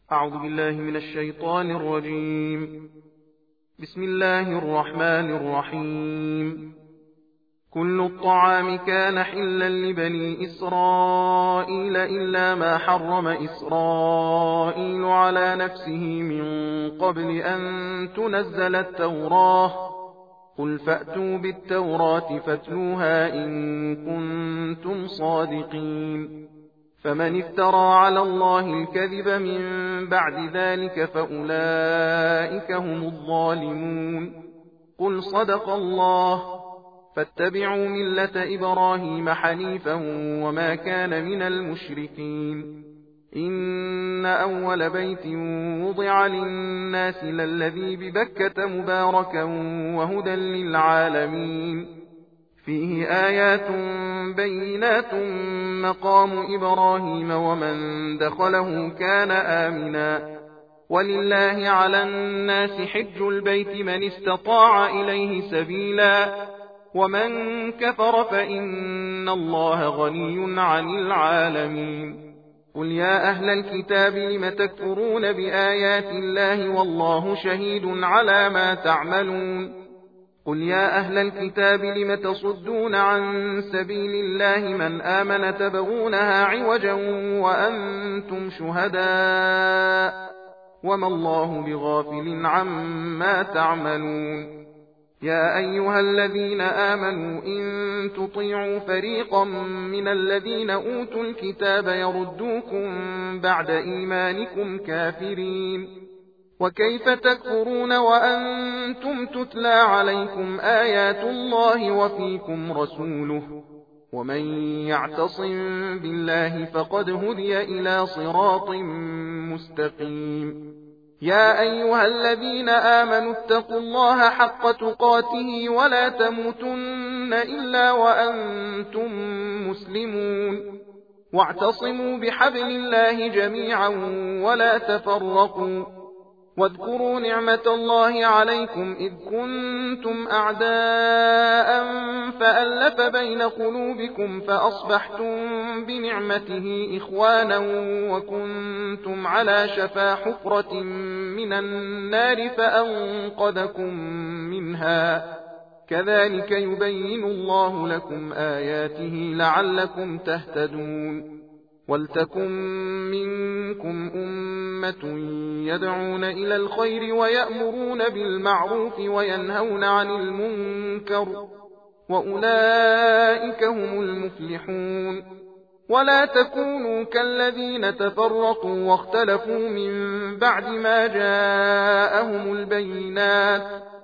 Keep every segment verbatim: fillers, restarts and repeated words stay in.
أعوذ بالله من الشيطان الرجيم. بسم الله الرحمن الرحيم. كل الطعام كان حلا لبني إسرائيل إلا ما حرم إسرائيل على نفسه من قبل أن تنزل التوراة. قل فأتوا بالتوراة فاتلوها إن كنتم صادقين. فمن افترى على الله الكذب من بعد ذلك فأولئك هم الظالمون. قل صدق الله. فاتبعوا ملة إبراهيم حنيفا وما كان من المشركين. إن أول بيت وضع للناس للذي ببكة مباركا وهدى للعالمين. فيه آيات بينات مقام إبراهيم ومن دخله كان آمنا. ولله على الناس حج البيت من استطاع إليه سبيلا ومن كفر فإن الله غني عن العالمين. قل يا أهل الكتاب لم تكفرون بآيات الله والله شهيد على ما تعملون. قل يا أهل الكتاب لم تصدون عن سبيل الله من آمن تبغونها عوجا وأنتم شهداء وما الله بغافل عما تعملون. يا أيها الذين آمنوا إن تطيعوا فريقا من الذين أوتوا الكتاب يردوكم بعد إيمانكم كافرين. وكيف تكفرون وأنتم تتلى عليكم آيات الله وفيكم رسوله ومن يعتصم بالله فقد هدي إلى صراط مستقيم. يا أيها الذين آمنوا اتقوا الله حق تقاته ولا تموتن إلا وأنتم مسلمون. واعتصموا بحبل الله جميعا ولا تفرقوا. واذكروا نعمة الله عليكم إذ كنتم أعداء فألف بين قلوبكم فأصبحتم بنعمته إخوانا وكنتم على شفا حفرة من النار فأنقذكم منها. كذلك يبين الله لكم آياته لعلكم تهتدون. ولتكن منكم أمة يدعون إلى الخير ويأمرون بالمعروف وينهون عن المنكر وأولئك هم المفلحون. ولا تكونوا كالذين تفرقوا واختلفوا من بعد ما جاءهم البينات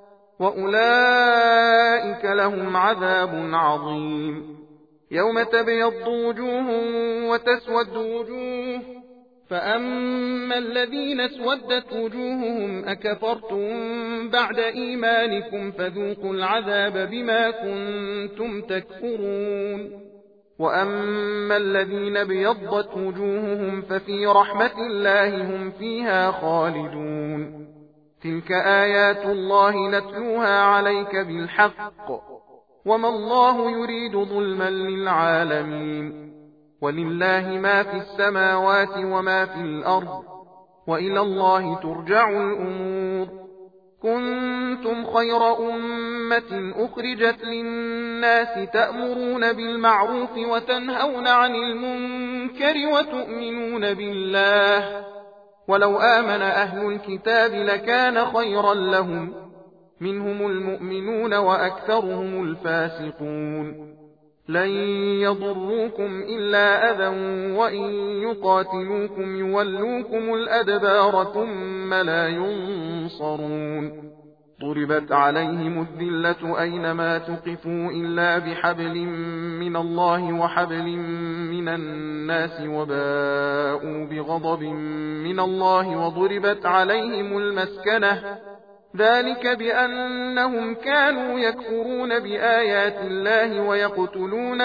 وأولئك لهم عذاب عظيم. يوم تبيض وجوه وتسود وجوه فأما الذين اسودت وجوههم أكفرتم بعد إيمانكم فذوقوا العذاب بما كنتم تكفرون. وأما الذين ابيضت وجوههم ففي رحمة الله هم فيها خالدون. تلك آيات الله نتلوها عليك بالحق وما الله يريد ظلما للعالمين. ولله ما في السماوات وما في الأرض وإلى الله ترجع الأمور. كنتم خير أمة أخرجت للناس تأمرون بالمعروف وتنهون عن المنكر وتؤمنون بالله. ولو آمن أهل الكتاب لكان خيرا لهم منهم المؤمنون وأكثرهم الفاسقون. لن يضروكم إلا أذى وإن يقاتلوكم يولوكم الأدبار ثم لا ينصرون. ضربت عليهم الذلة أينما تقفوا إلا بحبل من الله وحبل من الناس وباءوا بغضب من الله وضربت عليهم المسكنة ذلك بأنهم كانوا يكفرون بآيات الله ويقتلون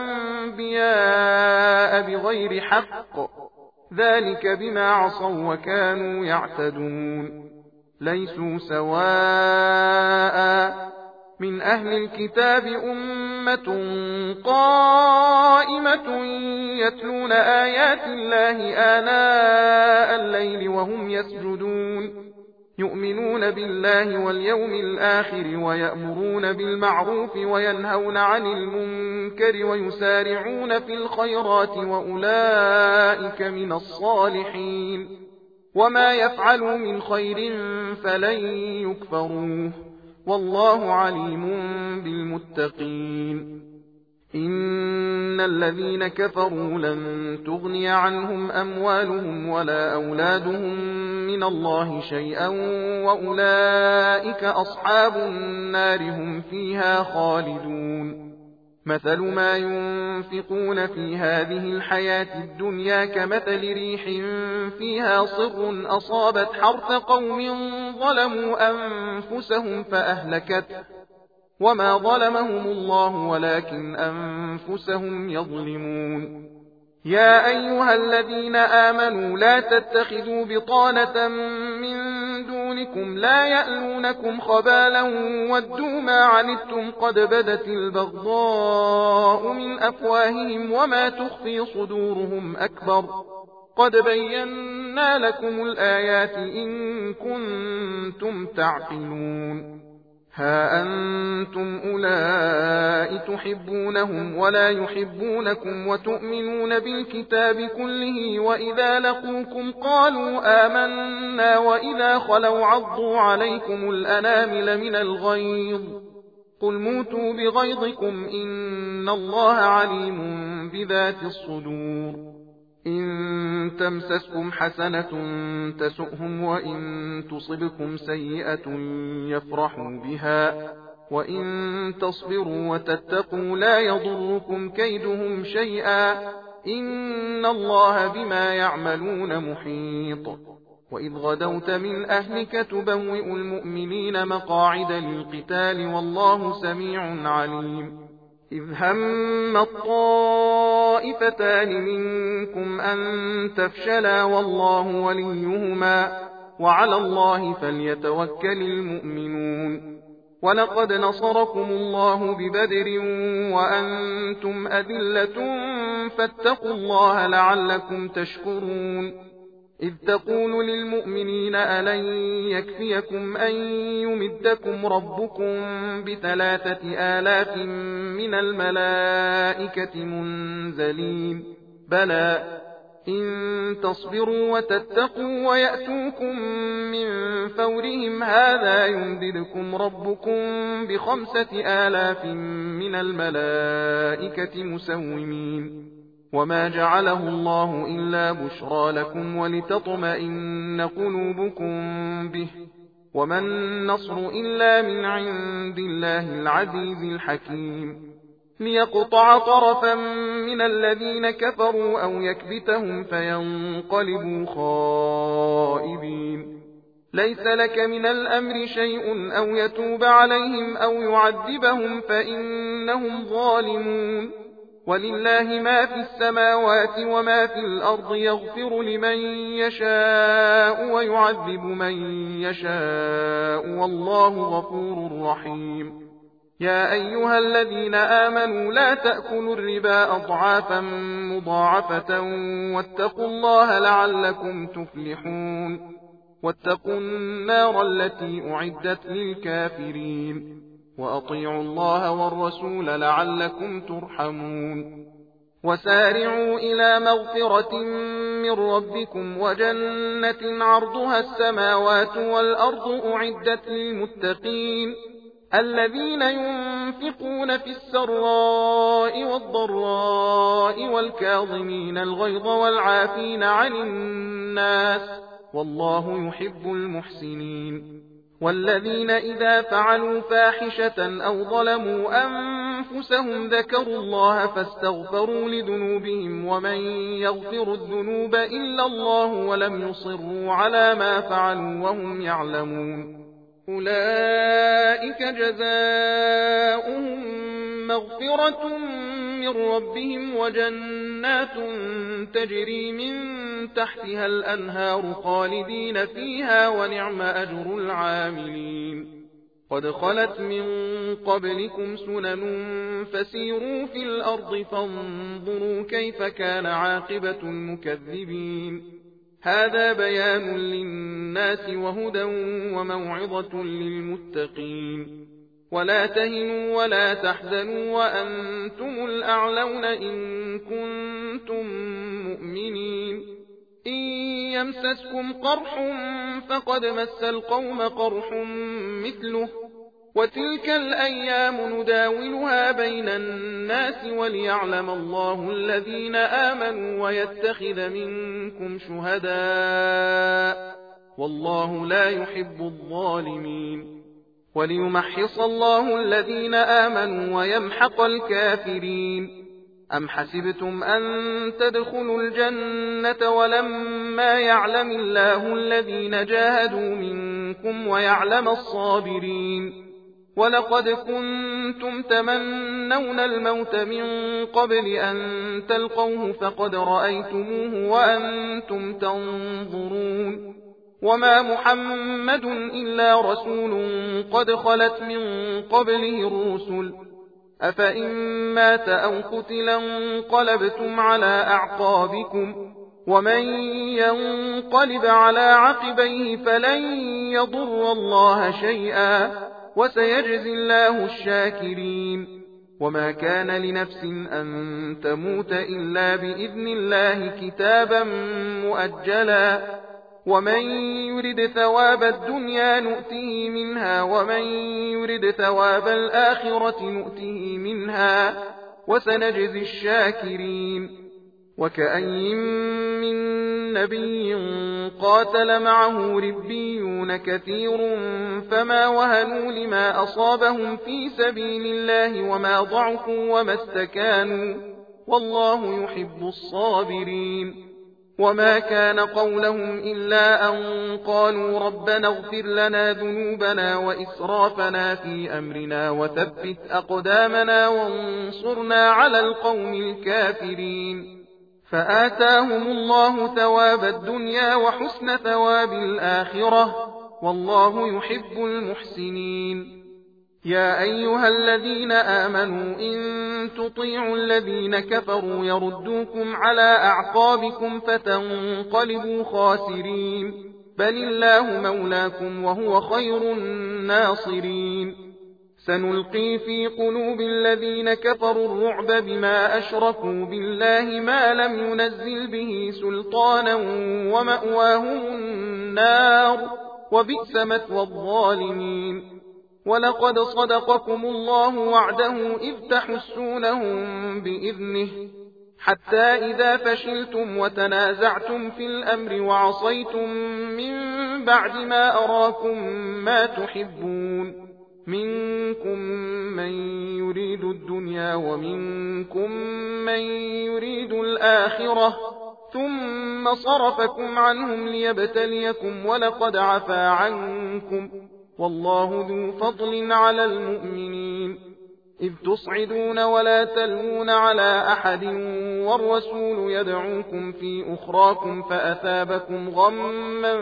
الأنبياء بغير حق ذلك بما عصوا وكانوا يعتدون. ليسوا سواء من أهل الكتاب أمة قائمة يتلون آيات الله آناء الليل وهم يسجدون يؤمنون بالله واليوم الآخر ويأمرون بالمعروف وينهون عن المنكر ويسارعون في الخيرات وأولئك من الصالحين وما يفعلوا من خير فلن يكفروه والله عليم بالمتقين. إن الذين كفروا لن تغني عنهم أموالهم ولا أولادهم من الله شيئا وأولئك أصحاب النار هم فيها خالدون. مثل ما ينفقون في هذه الحياة الدنيا كمثل ريح فيها صر أصابت حرث قوم ظلموا أنفسهم فأهلكته وما ظلمهم الله ولكن أنفسهم يظلمون. يا أيها الذين آمنوا لا تتخذوا بطانة من دونكم لا يألونكم خبالا ودوا ما عنتم قد بدت البغضاء من أفواههم وما تخفي صدورهم أكبر قد بينا لكم الآيات إن كنتم تعقلون. ها أنتم أولئك تحبونهم ولا يحبونكم وتؤمنون بالكتاب كله وإذا لقوكم قالوا آمنا وإذا خلوا عضوا عليكم الأنامل من الغيظ قل موتوا بغيظكم إن الله عليم بذات الصدور. إن تمسسكم حسنة تسؤهم وإن تصبكم سيئة يفرحوا بها وإن تصبروا وتتقوا لا يضركم كيدهم شيئا إن الله بما يعملون محيط. وإذ غدوت من أهلك تبوئ المؤمنين مقاعد للقتال والله سميع عليم. إذ هم الطائفتان منكم أن تفشلا والله وليهما وعلى الله فليتوكل المؤمنون. ولقد نصركم الله ببدر وأنتم أذلة فاتقوا الله لعلكم تشكرون. إذ تقول للمؤمنين ألن يكفيكم أن يمدكم ربكم بثلاثة آلاف من الملائكة منزلين بلى إن تصبروا وتتقوا ويأتوكم من فورهم هذا يمددكم ربكم بخمسة آلاف من الملائكة مسومين. وما جعله الله إلا بشرى لكم ولتطمئن قلوبكم به وما النصر إلا من عند الله العزيز الحكيم. ليقطع طرفا من الذين كفروا أو يكبتهم فينقلبوا خائبين. ليس لك من الأمر شيء أو يتوب عليهم أو يعذبهم فإنهم ظالمون. ولله ما في السماوات وما في الأرض يغفر لمن يشاء ويعذب من يشاء والله غفور رحيم. يا أيها الذين آمنوا لا تأكلوا الربا أضعافا مضاعفة واتقوا الله لعلكم تفلحون. واتقوا النار التي أعدت للكافرين وأطيعوا الله والرسول لعلكم ترحمون. وسارعوا إلى مغفرة من ربكم وجنة عرضها السماوات والأرض أعدت للمتقين الذين ينفقون في السراء والضراء والكاظمين الغيظ والعافين عن الناس والله يحب المحسنين. والذين إذا فعلوا فاحشة أو ظلموا أنفسهم ذكروا الله فاستغفروا لذنوبهم ومن يغفر الذنوب إلا الله ولم يصروا على ما فعلوا وهم يعلمون. أولئك جزاؤهم مغفرة من ربهم وجنات تجري من تحتها الأنهار خالدين فيها ونعم أجر العاملين. قد خلت من قبلكم سنن فسيروا في الأرض فانظروا كيف كان عاقبة المكذبين هذا بيان للناس وهدى وموعظة للمتقين ولا تهنوا ولا تحزنوا وأنتم الأعلون إن كنتم مؤمنين إن يمسسكم قرح فقد مس القوم قرح مثله وتلك الأيام نداولها بين الناس وليعلم الله الذين آمنوا ويتخذ منكم شهداء والله لا يحب الظالمين وليمحص الله الذين آمنوا ويمحق الكافرين أم حسبتم أن تدخلوا الجنة ولما يعلم الله الذين جاهدوا منكم ويعلم الصابرين ولقد كنتم تمنون الموت من قبل أن تلقوه فقد رأيتموه وأنتم تنظرون وما محمد إلا رسول قد خلت من قبله الرسل أفإن مات أو قتلا انقلبتم على أعقابكم ومن ينقلب على عقبيه فلن يضر الله شيئا وسيجزي الله الشاكرين وما كان لنفس أن تموت إلا بإذن الله كتابا مؤجلا ومن يرد ثواب الدنيا نؤته منها ومن يرد ثواب الآخرة نؤته منها وسنجزي الشاكرين وكأي من نبي قاتل معه ربيون كثير فما وهنوا لما أصابهم في سبيل الله وما ضعفوا وما استكانوا والله يحب الصابرين وما كان قولهم إلا أن قالوا ربنا اغفر لنا ذنوبنا وإسرافنا في أمرنا وثبت أقدامنا وانصرنا على القوم الكافرين فآتاهم الله ثواب الدنيا وحسن ثواب الآخرة والله يحب المحسنين يا أيها الذين آمنوا إن تطيعوا الذين كفروا يردوكم على أعقابكم فتنقلبوا خاسرين بل الله مولاكم وهو خير الناصرين سنلقي في قلوب الذين كفروا الرعب بما أشركوا بالله ما لم ينزل به سلطانا ومأواهم النار وبئس مثوى الظالمين ولقد صدقكم الله وعده إذ تحسونهم بإذنه حتى إذا فشلتم وتنازعتم في الأمر وعصيتم من بعد ما أراكم ما تحبون منكم من يريد الدنيا ومنكم من يريد الآخرة ثم صرفكم عنهم ليبتليكم ولقد عفا عنكم والله ذو فضل على المؤمنين إذ تصعدون ولا تلوون على أحد والرسول يدعوكم في أخراكم فأثابكم غما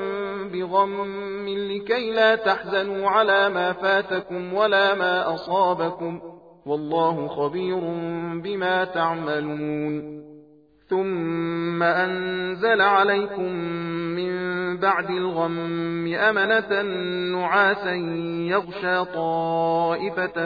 بغم لكي لا تحزنوا على ما فاتكم ولا ما أصابكم والله خبير بما تعملون ثم أنزل عليكم من بعد الغم أمنة نعاسا يغشى طائفة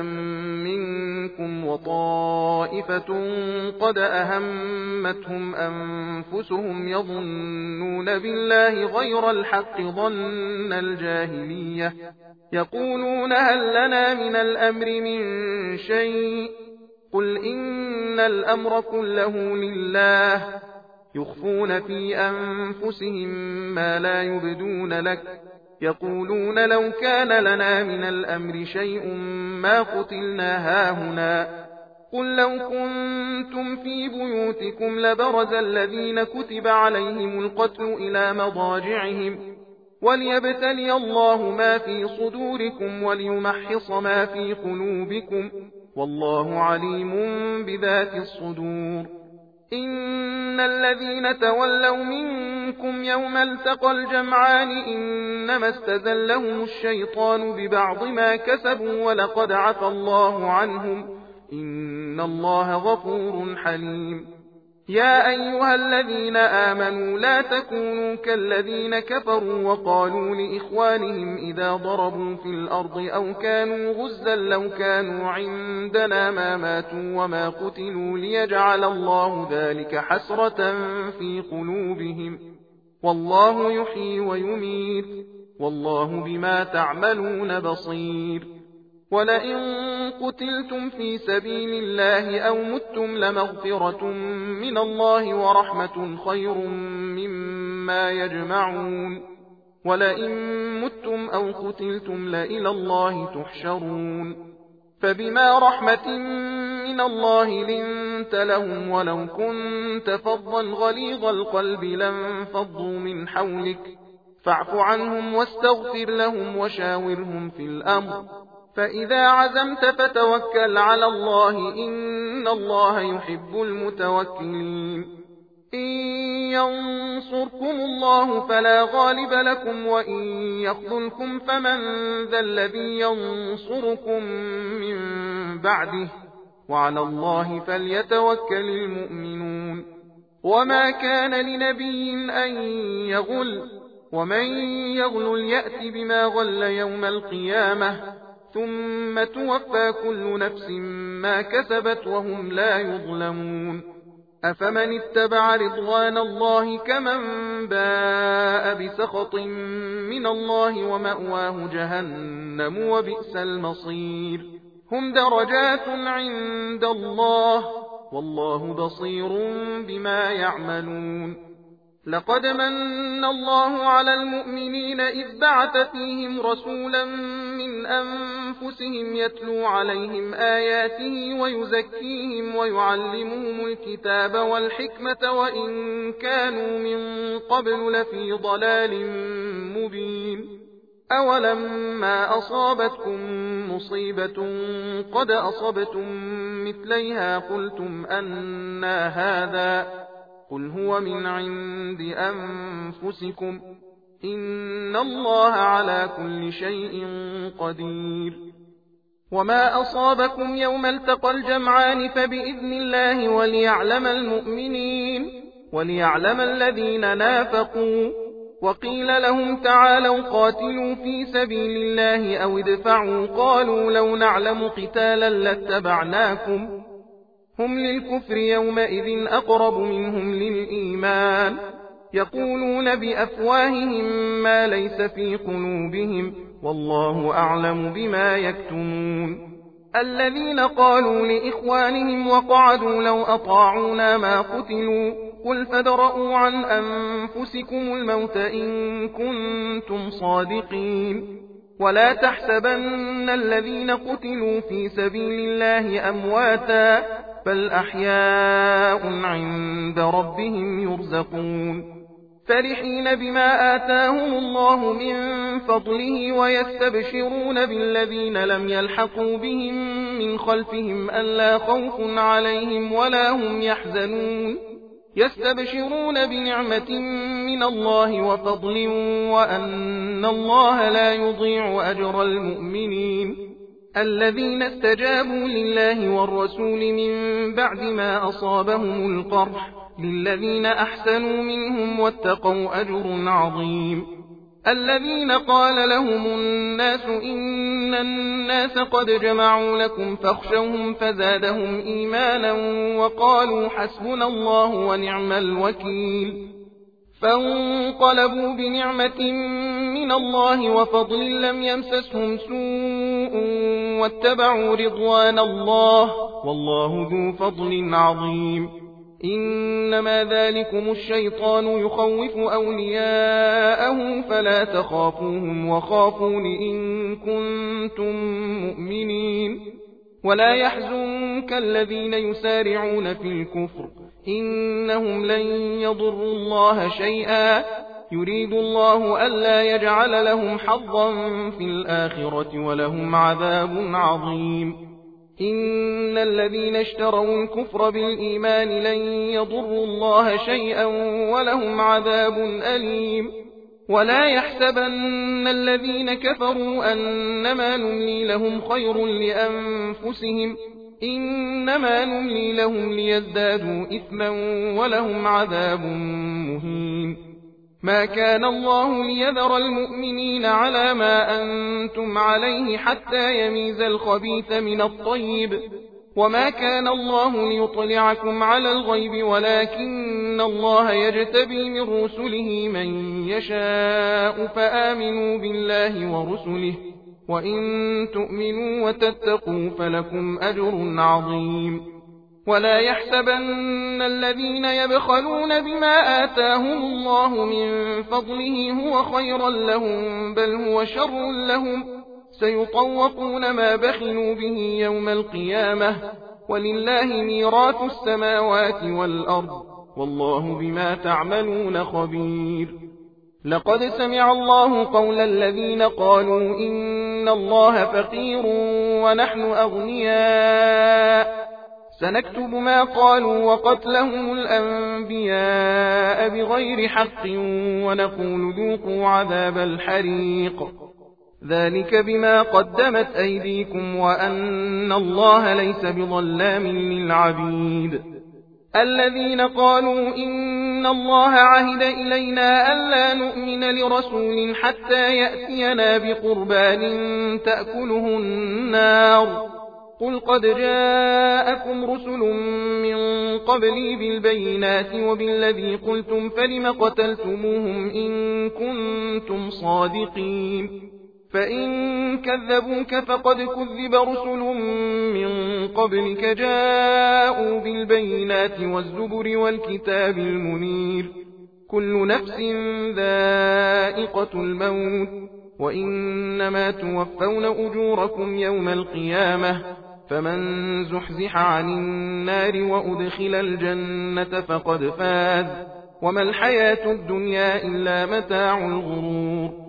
منكم وطائفة قد أهمتهم أنفسهم يظنون بالله غير الحق ظن الجاهلية يقولون هل لنا من الأمر من شيء قل إن الأمر كله لله يخفون في أنفسهم ما لا يبدون لك يقولون لو كان لنا من الأمر شيء ما قتلنا هاهنا قل لو كنتم في بيوتكم لبرز الذين كتب عليهم القتل إلى مضاجعهم وليبتلي الله ما في صدوركم وليمحص ما في قلوبكم والله عليم بذات الصدور إن الذين تولوا منكم يوم التقى الجمعان إنما استزلهم الشيطان ببعض ما كسبوا ولقد عفى الله عنهم إن الله غفور حليم. يا أيها الذين آمنوا لا تكونوا كالذين كفروا وقالوا لإخوانهم إذا ضربوا في الأرض أو كانوا غزا لو كانوا عندنا ما ماتوا وما قتلوا ليجعل الله ذلك حسرة في قلوبهم والله يحيي ويميت والله بما تعملون بصير. ولئن قتلتم في سبيل الله أو متم لمغفرة من الله ورحمة خير مما يجمعون. ولئن متم أو قتلتم لإلى الله تحشرون. فبما رحمة من الله لنت لهم ولو كنت فظا غليظ القلب لانفضوا من حولك فاعف عنهم واستغفر لهم وشاورهم في الأمر فإذا عزمت فتوكل على الله إن الله يحب المتوكلين. إن ينصركم الله فلا غالب لكم وإن يخذلكم فمن ذا الذي ينصركم من بعده وعلى الله فليتوكل المؤمنون. وما كان لنبي أن يغل ومن يغل يأت بما غل يوم القيامة ثم توفى كل نفس ما كسبت وهم لا يظلمون. أفمن اتبع رضوان الله كمن باء بسخط من الله ومأواه جهنم وبئس المصير. هم درجات عند الله والله بصير بما يعملون. لقد من الله على المؤمنين إذ بعث فيهم رسولا من أنفسهم يتلو عليهم آياته ويزكيهم ويعلمهم الكتاب والحكمة وإن كانوا من قبل لفي ضلال مبين. أولما أصابتكم مصيبة قد أصبتم مثليها قلتم أنى هذا قل هو من عند أنفسكم إن الله على كل شيء قدير. وما أصابكم يوم التقى الجمعان فبإذن الله وليعلم المؤمنين وليعلم الذين نافقوا. وقيل لهم تعالوا قاتلوا في سبيل الله أو ادفعوا قالوا لو نعلم قتالا لاتبعناكم هم للكفر يومئذ أقرب منهم للإيمان يقولون بأفواههم ما ليس في قلوبهم والله أعلم بما يكتمون. الذين قالوا لإخوانهم وقعدوا لو أطاعونا ما قتلوا قل فادرءوا عن أنفسكم الموت إن كنتم صادقين. ولا تحسبن الذين قتلوا في سبيل الله أمواتا بل أحياء عند ربهم يرزقون. فرحين بما آتاهم الله من فضله ويستبشرون بالذين لم يلحقوا بهم من خلفهم ألا خوف عليهم ولا هم يحزنون. يستبشرون بنعمة من الله وفضل وأن الله لا يضيع أجر المؤمنين. الذين استجابوا لله والرسول من بعد ما أصابهم القرح للذين أحسنوا منهم واتقوا أجر عظيم. الذين قال لهم الناس إن الناس قد جمعوا لكم فاخشوهم فزادهم إيمانا وقالوا حسبنا الله ونعم الوكيل. فانقلبوا بنعمة من الله وفضل لم يمسسهم سوء واتبعوا رضوان الله والله ذو فضل عظيم. إنما ذلكم الشيطان يخوف أولياءه فلا تخافوهم وخافون إن كنتم مؤمنين. ولا يحزنك الذين يسارعون في الكفر إنهم لن يضروا الله شيئا يريد الله ألا يجعل لهم حظا في الآخرة ولهم عذاب عظيم. إن الذين اشتروا الكفر بالإيمان لن يضروا الله شيئا ولهم عذاب أليم ولا يحسبن الذين كفروا أنما نملي لهم خير لأنفسهم إنما نملي لهم ليزدادوا إثما ولهم عذاب مهين ما كان الله ليذر المؤمنين على ما أنتم عليه حتى يميز الخبيث من الطيب وما كان الله ليطلعكم على الغيب ولكن الله يجتبي من رسله من يشاء فآمنوا بالله ورسله وإن تؤمنوا وتتقوا فلكم أجر عظيم ولا يحسبن الذين يبخلون بما آتاهم الله من فضله هو خيرا لهم بل هو شر لهم سيطوقون ما بخلوا به يوم القيامة ولله ميراث السماوات والأرض والله بما تعملون خبير لقد سمع الله قول الذين قالوا إن الله فقير ونحن أغنياء سنكتب ما قالوا وقتلهم الأنبياء بغير حق ونقول ذوقوا عذاب الحريق ذلك بما قدمت أيديكم وأن الله ليس بظلام للعبيد الذين قالوا إن الله عهد إلينا ألا نؤمن لرسول حتى يأتينا بقربان تأكله النار قل قد جاءكم رسل من قبلي بالبينات وبالذي قلتم فلم قتلتموهم إن كنتم صادقين فإن كذبوك فقد كذب رسل من قبلك جاءوا بالبينات والزبر والكتاب المنير كل نفس ذائقة الموت وإنما توفون أجوركم يوم القيامة فمن زحزح عن النار وأدخل الجنة فقد فاز وما الحياة الدنيا إلا متاع الغرور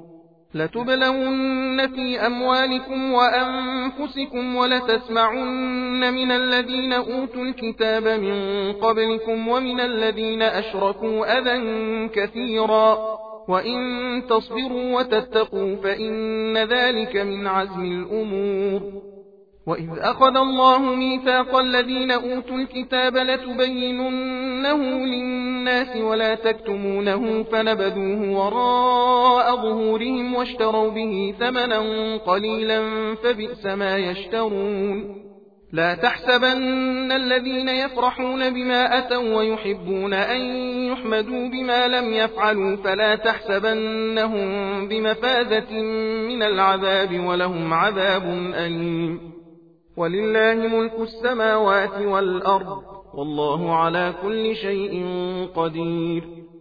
لتبلون في أموالكم وأنفسكم ولتسمعن من الذين أوتوا الكتاب من قبلكم ومن الذين أشركوا أذى كثيرا وإن تصبروا وتتقوا فإن ذلك من عزم الأمور وإذ أخذ الله ميثاق الذين أوتوا الكتاب لتبيننه للناس ولا تكتمونه فنبذوه وراء ظهورهم واشتروا به ثمنا قليلا فبئس ما يشترون لا تحسبن الذين يفرحون بما أتوا ويحبون أن يحمدوا بما لم يفعلوا فلا تحسبنهم بمفازة من العذاب ولهم عذاب أليم ولله ملك السماوات والأرض والله على كل شيء قدير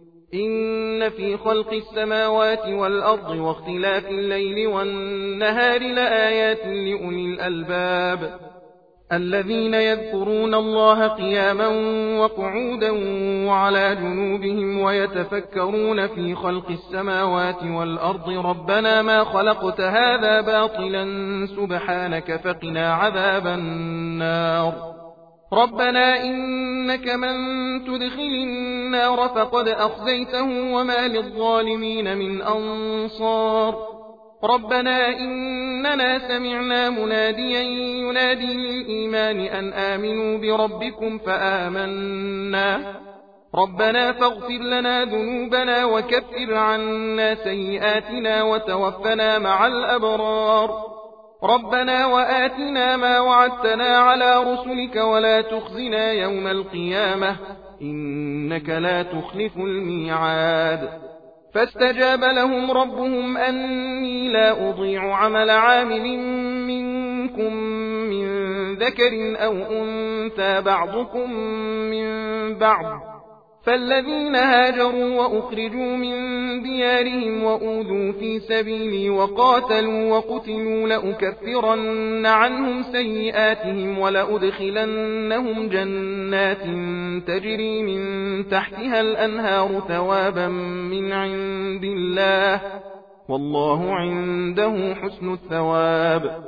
إن في خلق السماوات والأرض واختلاف الليل والنهار لآيات لأولي الألباب الذين يذكرون الله قياما وقعودا وعلى جنوبهم ويتفكرون في خلق السماوات والأرض ربنا ما خلقت هذا باطلا سبحانك فقنا عذاب النار ربنا إنك من تدخل النار فقد أخزيته وما للظالمين من أنصار ربنا إننا سمعنا مناديا ينادي للإيمان أن آمنوا بربكم فآمنا ربنا فاغفر لنا ذنوبنا وكفر عنا سيئاتنا وتوفنا مع الأبرار ربنا وآتنا ما وعدتنا على رسلك ولا تخزنا يوم القيامة إنك لا تخلف الميعاد فاستجاب لهم ربهم أني لا أضيع عمل عامل منكم من ذكر أو أنثى بعضكم من بعض فالذين هاجروا وأخرجوا من ديارهم وأوذوا في سبيلي وقاتلوا وقتلوا لأكفرن عنهم سيئاتهم ولأدخلنهم جنات تجري من تحتها الأنهار ثوابا من عند الله والله عنده حسن الثواب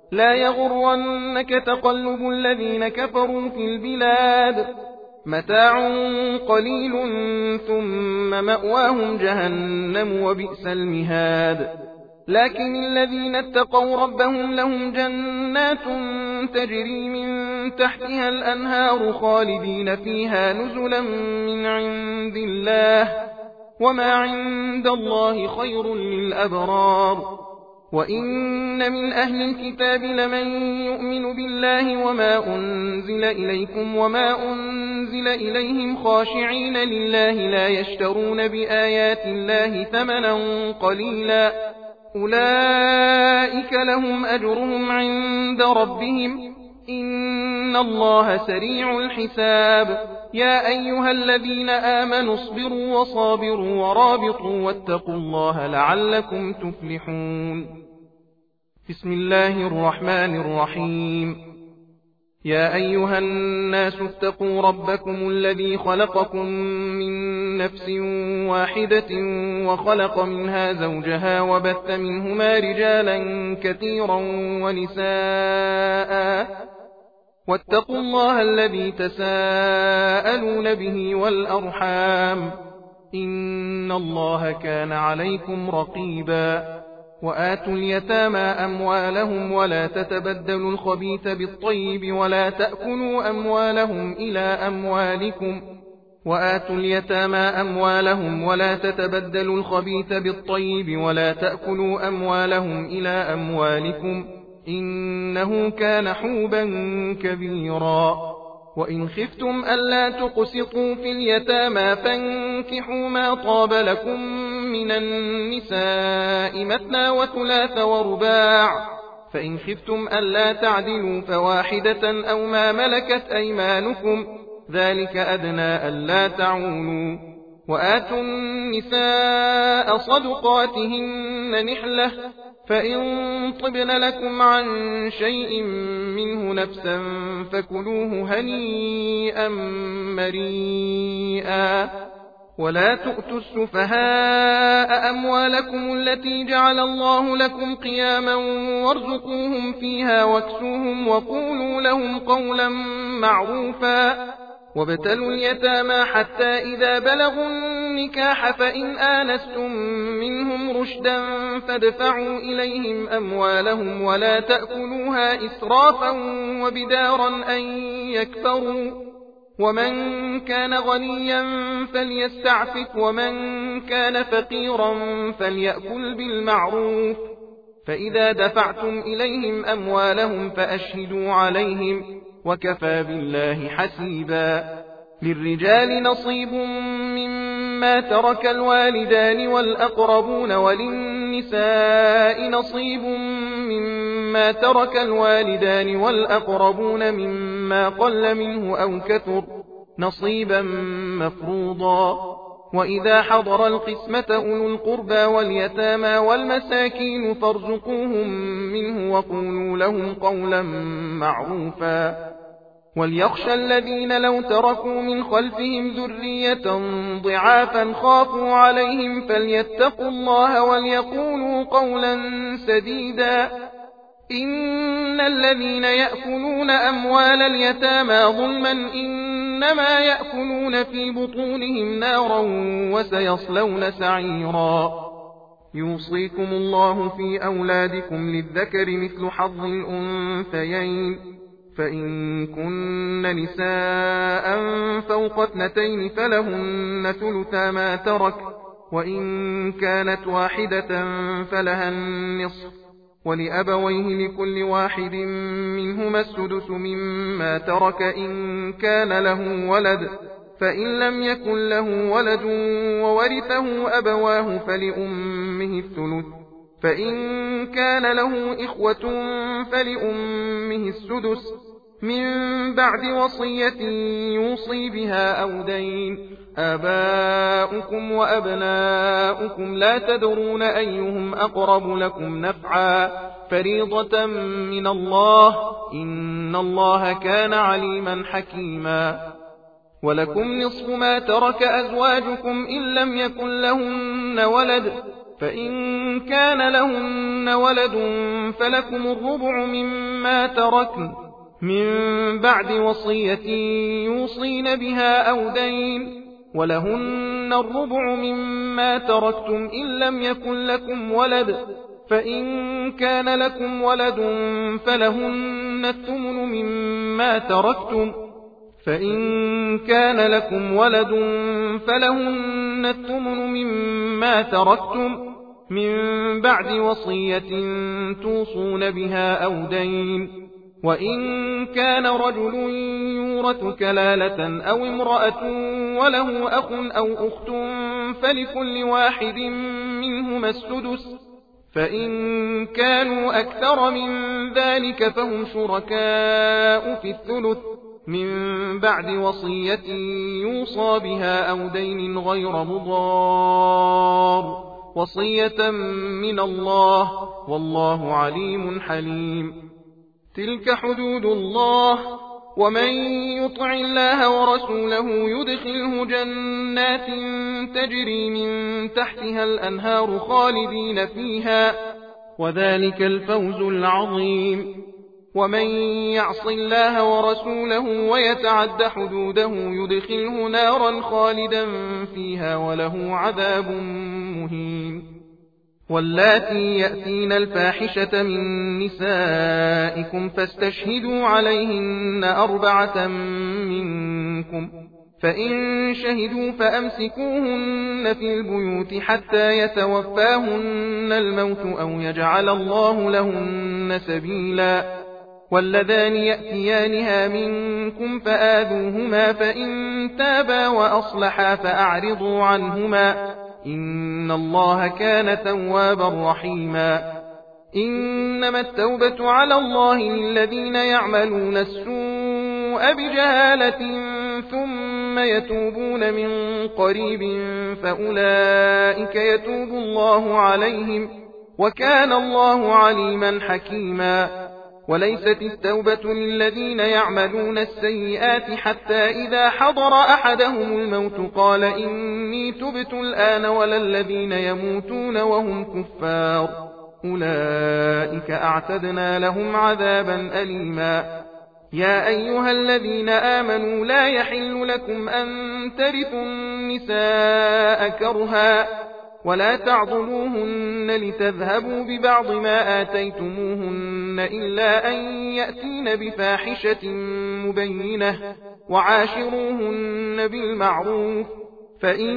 لا يغرنك تقلب الذين كفروا في البلاد متاع قليل ثم مأواهم جهنم وبئس المهاد لكن الذين اتقوا ربهم لهم جنات تجري من تحتها الأنهار خالدين فيها نزلا من عند الله وما عند الله خير للأبرار وإن من أهل الكتاب لمن يؤمن بالله وما أنزل إليكم وما أنزل إليهم خاشعين لله لا يشترون بآيات الله ثمنا قليلا أولئك لهم أجرهم عند ربهم إن الله سريع الحساب يا أيها الذين آمنوا اصبروا وصابروا ورابطوا واتقوا الله لعلكم تفلحون بسم الله الرحمن الرحيم يا أيها الناس اتقوا ربكم الذي خلقكم من نفس واحدة وخلق منها زوجها وبث منهما رجالا كثيرا ونساء واتقوا الله الذي تساءلون به والأرحام إن الله كان عليكم رقيبا وآتوا اليتامى أموالهم ولا تتبدلوا الخبيث بالطيب ولا تأكلوا أموالهم إلى أموالكم وآتوا اليتامى أموالهم ولا تتبدلوا الخبيث بالطيب ولا تأكلوا أموالهم إلى أموالكم إنه كان حوبا كبيرا وإن خفتم ألا تقسطوا في اليتامى فانكحوا ما طاب لكم من النساء مثنى وثلاث ورباع فإن خفتم ألا تعدلوا فواحدة أو ما ملكت أيمانكم ذلك أدنى ألا تعولوا وآتوا النساء صدقاتهن نحلة فإن طبن لكم عن شيء منه نفسا فكلوه هنيئا مريئا ولا تؤتوا السفهاء أموالكم التي جعل الله لكم قياما وارزقوهم فيها واكسوهم وقولوا لهم قولا معروفا وابتلوا اليتامى حتى إذا بلغوا النكاح فإن آنستم منهم رشدا فادفعوا إليهم أموالهم ولا تأكلوها إسرافا وبدارا أن يكفروا ومن كان غنيا فليستعفف ومن كان فقيرا فليأكل بالمعروف فإذا دفعتم إليهم أموالهم فأشهدوا عليهم وكفى بالله حسيبا للرجال نصيب مما ترك الوالدان والأقربون وللنساء نصيب مما ترك الوالدان والأقربون مما قل منه أو كثر نصيبا مفروضا وإذا حضر القسمة أولو القربى واليتامى والمساكين فارزقوهم منه وقولوا لهم قولا معروفا وليخشى الذين لو تركوا من خلفهم ذرية ضعافا خافوا عليهم فليتقوا الله وليقولوا قولا سديدا إن الذين يأكلون أموال اليتامى ظلما إنما يأكلون في بطونهم نارا وسيصلون سعيرا يوصيكم الله في أولادكم للذكر مثل حظ الأنثيين فإن كن نساء فوق اثنتين فلهن ثلثا ما ترك وإن كانت واحدة فلها النصف ولأبويه لكل واحد منهما السدس مما ترك إن كان له ولد فإن لم يكن له ولد وورثه أبواه فلأمه الثلث فإن كان له إخوة فلأمه السدس من بعد وصية يوصي بها أو دين آباؤكم وأبناؤكم لا تدرون أيهم أقرب لكم نفعا فريضة من الله إن الله كان عليما حكيما ولكم نصف ما ترك أزواجكم إن لم يكن لهن ولد فإن كان لهن ولد فلكم الربع مما تركن من بعد وصية يوصين بها أو دين، ولهن الربع مما تركتم إن لم يكن لكم ولد، فإن كان لكم ولد فلهن الثمن مما تركتم فإن كان لكم ولد فلهن الثمن مما تركتم من بعد وصية توصون بها أو دين، وإن كان رجل يورث كلالة أو امرأة وله أخ أو أخت فلكل واحد منهما السدس، فإن كانوا أكثر من ذلك فهم شركاء في الثلث من بعد وصية يوصى بها أو دين غير مضار، وصية من الله والله عليم حليم. تلك حدود الله، ومن يطع الله ورسوله يدخله جنات تجري من تحتها الأنهار خالدين فيها، وذلك الفوز العظيم. ومن يعص الله ورسوله ويتعد حدوده يدخله نارا خالدا فيها وله عذاب مهين. واللاتي يأتين الفاحشة من نسائكم فاستشهدوا عليهن أربعة منكم، فإن شهدوا فأمسكوهن في البيوت حتى يتوفاهن الموت أو يجعل الله لهن سبيلا. واللذان يأتيانها منكم فآذوهما فإن تابا وأصلحا فأعرضوا عنهما إن الله كان توابا رحيما. إنما التوبة على الله للذين يعملون السوء بجهالة ثم يتوبون من قريب فأولئك يتوب الله عليهم وكان الله عليما حكيما. وليست التوبة للذين يعملون السيئات حتى إذا حضر أحدهم الموت قال إني تبت الآن ولا الذين يموتون وهم كفار أولئك أعتدنا لهم عذابا أليما. يا أيها الذين آمنوا لا يحل لكم أن ترثوا النساء كرها ولا تعضلوهن لتذهبوا ببعض ما آتيتموهن إلا أن يأتين بفاحشة مبينة وعاشروهن بالمعروف، فإن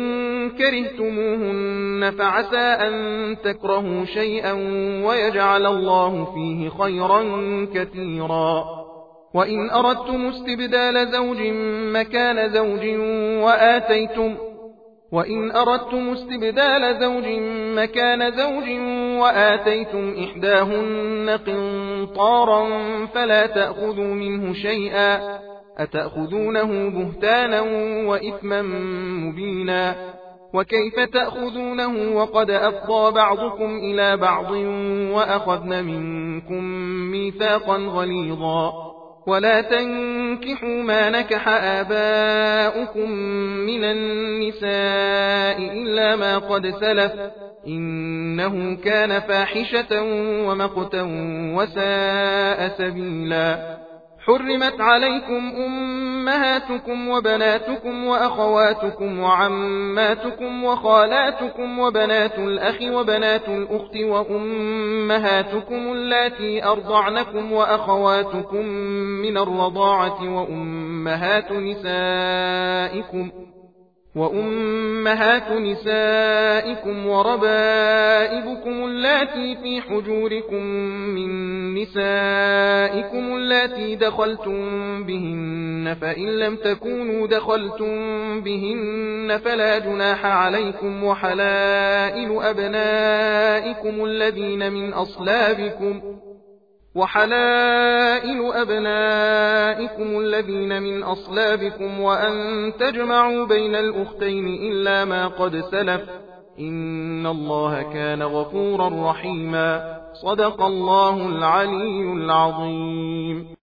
كرهتموهن فعسى أن تكرهوا شيئا ويجعل الله فيه خيرا كثيرا. وإن أردتم استبدال زوج مكان زوج وآتيتم وإن أردتم استبدال زوج مكان زوج وآتيتم إحداهن قنطارا فلا تأخذوا منه شيئا أتأخذونه بهتانا وإثما مبينا. وكيف تأخذونه وقد أفضى بعضكم إلى بعض وأخذن منكم ميثاقا غليظا. ولا تنكحوا ما نكح آباؤكم من النساء إلا ما قد سلف إنه كان فاحشة ومقتا وساء سبيلا. حرمت عليكم أمهاتكم وبناتكم وأخواتكم وعماتكم وخالاتكم وبنات الأخ وبنات الأخت وأمهاتكم اللاتي أرضعنكم وأخواتكم من الرضاعة وأمهات نسائكم وأمهات نسائكم وربائبكم اللاتي في حجوركم من نسائكم اللاتي دخلتم بهن، فإن لم تكونوا دخلتم بهن فلا جناح عليكم. وحلائل أبنائكم الذين من أصلابكم وحلائل أبنائكم الذين من أصلابكم وأن تجمعوا بين الأختين إلا ما قد سلف إن الله كان غفورا رحيما. صدق الله العلي العظيم.